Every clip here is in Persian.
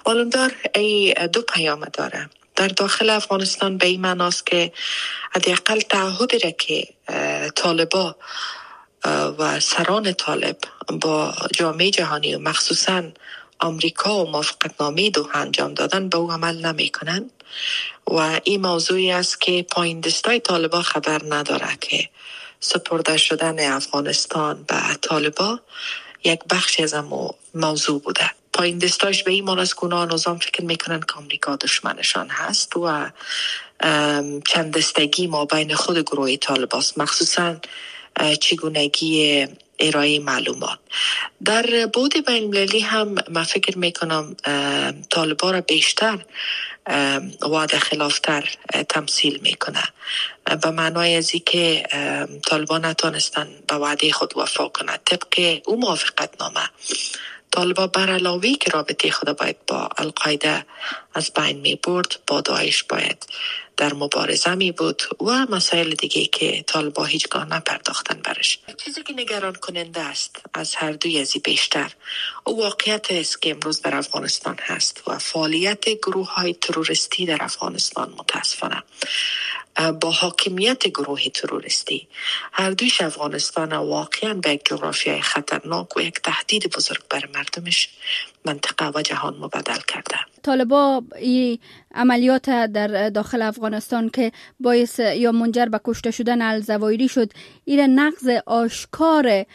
علمدار ای دو پیام داره. در داخل افغانستان به این معناست که حداقل تعهدی را که طالبا و سران طالب با جامعه جهانی و مخصوصاً آمریکا و موافقتنامه دوحه انجام دادن به او عمل نمی کنند و این موضوعی است که پایین دستای طالبا خبر نداره که سپرده شدن افغانستان به طالبا یک بخش از موضوع بوده. پایین دستاش به این معناست که اونا نظام فکر میکنن که آمریکا دشمنشان هست و چند دستگی ما بین خود گروه طالباست، مخصوصاً چگونگی ارائه معلومات. در بعد بین المللی هم من فکر میکنم طالبا را بیشتر وعده خلافتر تمثیل میکنه، به معنای ازی که طالبا نتونستن به وعده خود وفا کنه. طبق او موافقت نامه طالبا بر علاوه که رابطه خود باید با القاعده از بین می برد، با داعش باید در مبارزه می بود و مسائل دیگه که طالبا هیچگاه نپرداختن برش. چیزی که نگران کننده است از هر دوی ازی بیشتر او واقعیت است که امروز در افغانستان هست و فعالیت گروه های تروریستی در افغانستان متاسفانه با حاکمیت گروه تروریستی هر دویش افغانستان واقعا به یک جغرافیای خطرناک و یک تهدید بزرگ بر مردمش، منطقه و جهان مبدل کرده. طالبا این عملیات در داخل افغانستان که باعث یا منجر به کشته شدن الزوایری شد، این نقض آشکار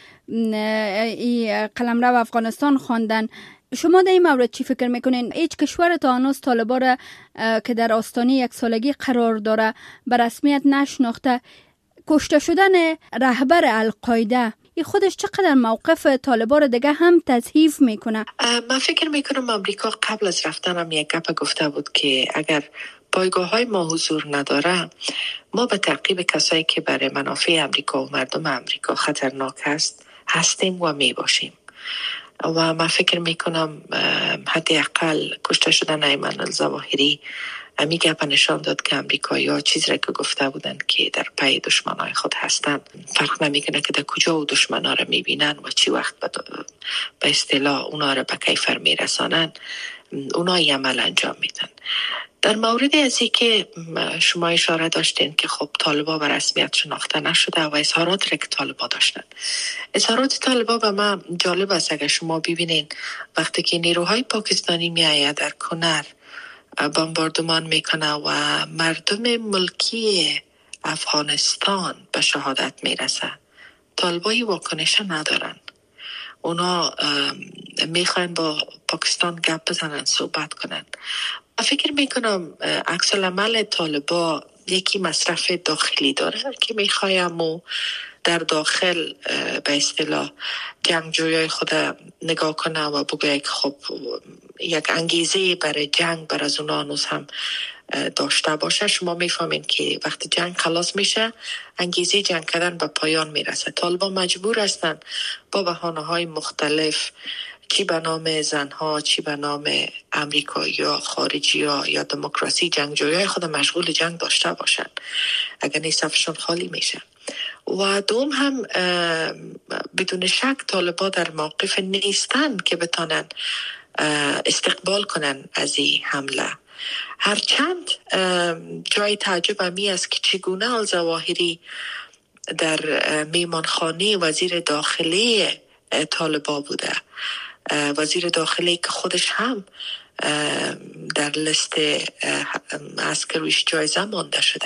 قلمرو افغانستان خواندن. شما در این مورد چی فکر میکنین؟ هیچ کشور تا هنوز طالبا را که در آستانه یک سالگی قرار داره به رسمیت نشناخته. کشته شدن رهبر القاعده این خودش چقدر موقف طالبا را دیگه هم تضعیف میکنه؟ من فکر میکنم امریکا قبل از رفتنم یک گپ گفته بود که اگر پایگاه های ما حضور نداره، ما به تعقیب کسایی که برای منافع امریکا و مردم امریکا خطرناک هستیم و می باشیم. و من فکر میکنم حداقل کشته شدن ایمن الظواهری امی گپ نشان داد که امریکایی‌ها چیزی را که گفته بودن که در پی دشمنای خود هستند، فرق نمیکنه که در کجا و دشمنا را میبینن و چی وقت به اصطلاح اونا را به کیفر میرسانن، اونا این عمل انجام میدن. در مورد ازی که شما اشاره داشتین که خب طالبا به رسمیت شناخته نشده و اظهارات را که طالبا داشتن، اظهارات طالبا به من جالب است. اگر شما ببینین وقتی که نیروهای پاکستانی میآید در کنر بمباردمان میکنه و مردم ملکی افغانستان به شهادت میرسه، طالبایی واکنش ندارن. اونا میخواین با پاکستان گپ بزنن، صحبت کنن. فکر میکنم عکس العمل طالبا یکی مصرف داخلی داره که میخوایم و در داخل به اصطلاح جنگجویای خود نگاه کنه و بگه خب یک انگیزه برای جنگ بر از اونا هنوز هم داشته باشه. شما میفهمین که وقتی جنگ خلاص میشه انگیزه جنگ کردن به پایان میرسه. طالبان مجبور هستن با بهانه‌های مختلف، چی به نام زنها، چی به نام امریکایی یا خارجی یا دموکراسی، جنگجویای خود مشغول جنگ داشته باشن، اگر نیست صفشون خالی میشه. و دوم هم بدون شک طالبا در موقف نیستن که بتانن استقبال کنن از این حمله. هرچند جای تعجب همی است که چگونه الظواهری در میمانخانه وزیر داخلی طالبا بوده، وزیر داخلی که خودش هم در لیست عسکریش جایزه مانده شده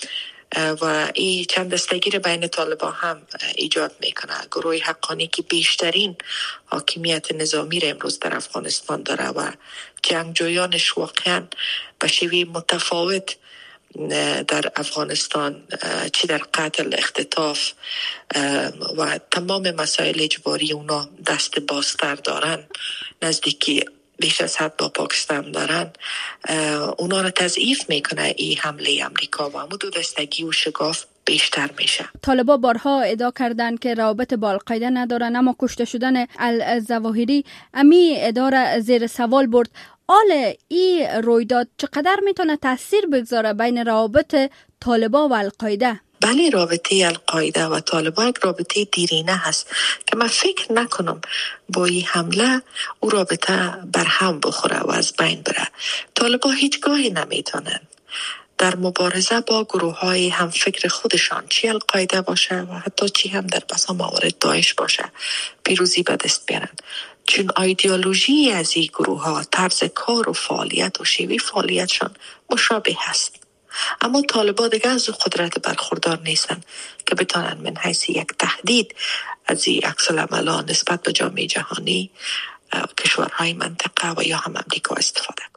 و این چند دستگیر بین طالبان هم ایجاد میکنه. گروه حقانی که بیشترین حاکمیت نظامی را امروز در افغانستان داره و جنگجویانش واقعا به شیوه متفاوت در افغانستان، چی در قتل، اختطاف و تمام مسائل اجباری اونا دست بازتر دارن، نزدیکی بیش از حد با پاکستان دارن، اونا را تضعیف میکنه این حمله امریکا و همون دو دستگی و شگاف بیشتر میشه. طالبا بارها ادعا کردند که روابط با القاعده ندارن، اما کشته شدن الظواهری امی ادعا زیر سوال برد. حال این رویداد چقدر میتونه تاثیر بگذاره بین روابط طالبا و القاعده؟ بله رابطه القاعده و طالبان یک رابطه دیرینه هست که من فکر نکنم با این حمله او رابطه برهم بخوره و از بین بره. طالبان هیچگاهی نمیتونن در مبارزه با گروه های هم فکر خودشان، چی القاعده باشه و حتی چی هم در بسا موارد داعش باشه، پیروزی به دست بیارن. چون ایدئولوژی از این گروه ها، طرز کار و فعالیت و شیوه فعالیتشان مشابه هست. اما طالبان دیگه از قدرت برخوردار نیستن که بتانن من حیث یک تهدید از این عکس العملان نسبت به جامعه جهانی، کشورهای منطقه و یا هم امریکا استفاده.